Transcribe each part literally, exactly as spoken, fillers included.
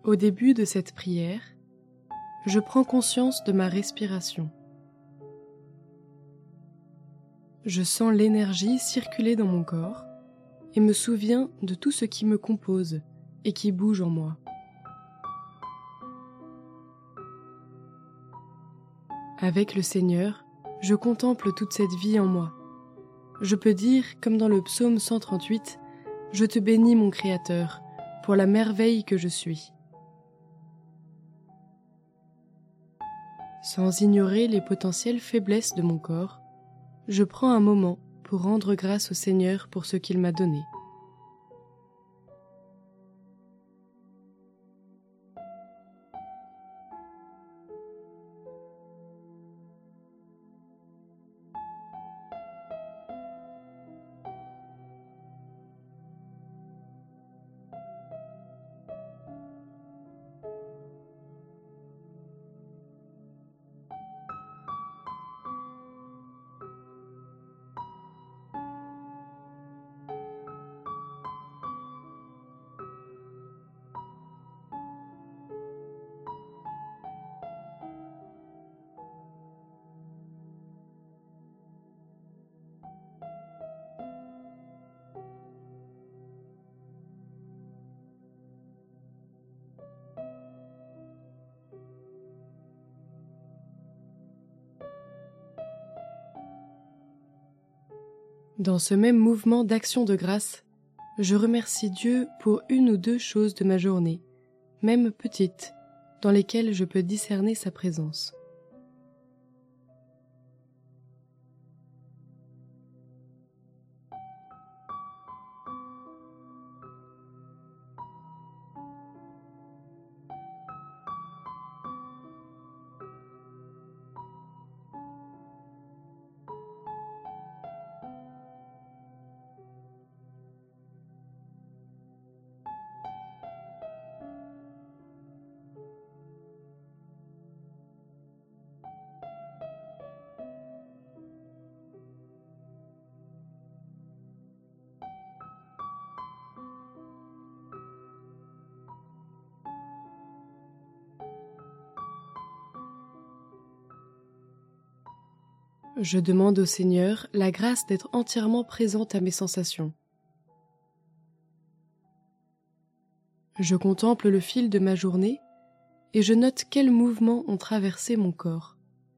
Au début de cette prière, je prends conscience de ma respiration. Je sens l'énergie circuler dans mon corps et me souviens de tout ce qui me compose et qui bouge en moi. Avec le Seigneur, je contemple toute cette vie en moi. Je peux dire, comme dans le psaume cent trente-huit, « Je te bénis mon Créateur, pour la merveille que je suis. » Sans ignorer les potentielles faiblesses de mon corps, je prends un moment pour rendre grâce au Seigneur pour ce qu'il m'a donné. Dans ce même mouvement d'action de grâce, je remercie Dieu pour une ou deux choses de ma journée, même petites, dans lesquelles je peux discerner sa présence. Je demande au Seigneur la grâce d'être entièrement présente à mes sensations. Je contemple le fil de ma journée et je note quels mouvements ont traversé mon corps.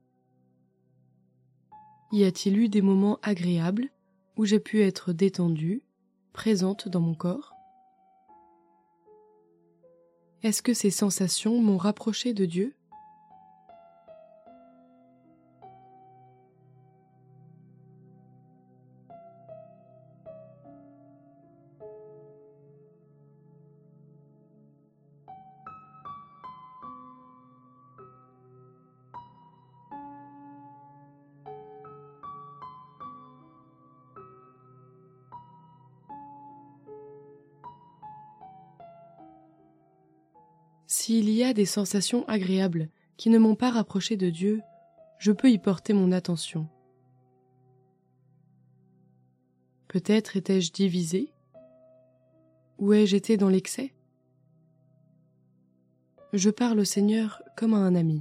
Y a-t-il eu des moments agréables où j'ai pu être détendue, présente dans mon corps? Est-ce que ces sensations m'ont rapprochée de Dieu? S'il y a des sensations agréables qui ne m'ont pas rapproché de Dieu, je peux y porter mon attention. Peut-être étais-je divisée? Ou ai-je été dans l'excès? Je parle au Seigneur comme à un ami.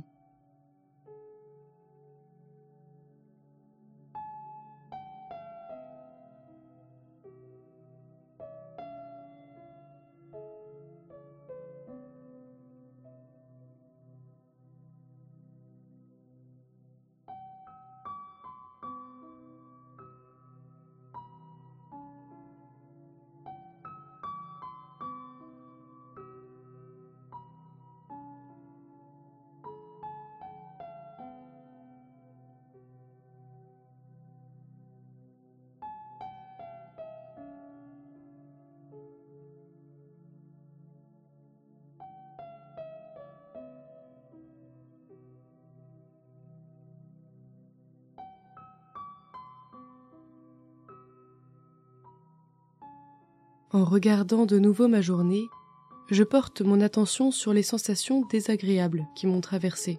En regardant de nouveau ma journée, je porte mon attention sur les sensations désagréables qui m'ont traversée.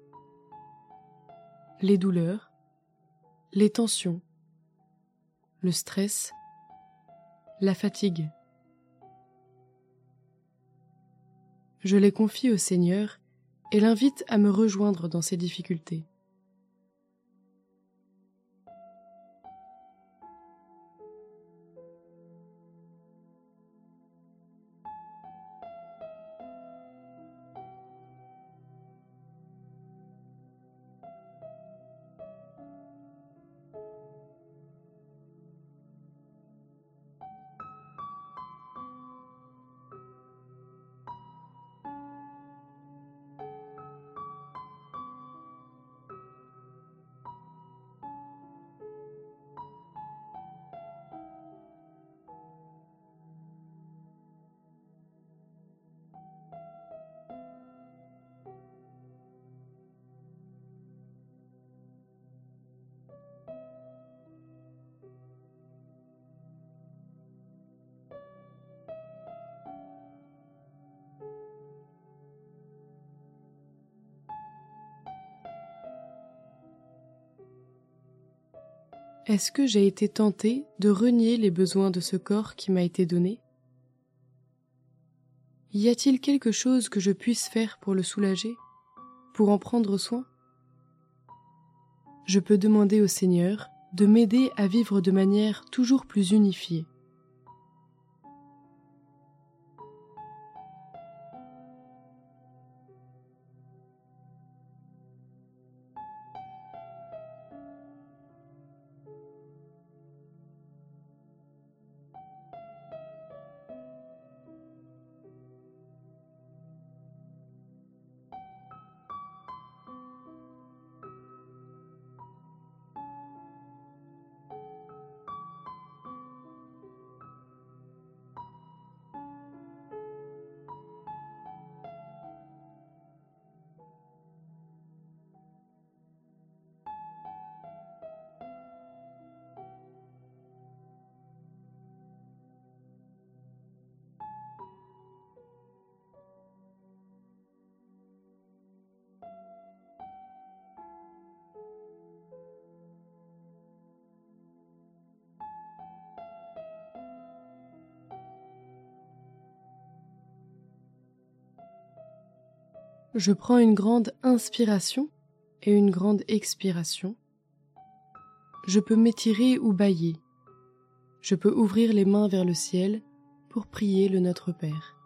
Les douleurs, les tensions, le stress, la fatigue. Je les confie au Seigneur et l'invite à me rejoindre dans ses difficultés. Est-ce que j'ai été tentée de renier les besoins de ce corps qui m'a été donné? Y a-t-il quelque chose que je puisse faire pour le soulager, pour en prendre soin? Je peux demander au Seigneur de m'aider à vivre de manière toujours plus unifiée. Je prends une grande inspiration et une grande expiration. Je peux m'étirer ou bâiller. Je peux ouvrir les mains vers le ciel pour prier le Notre Père.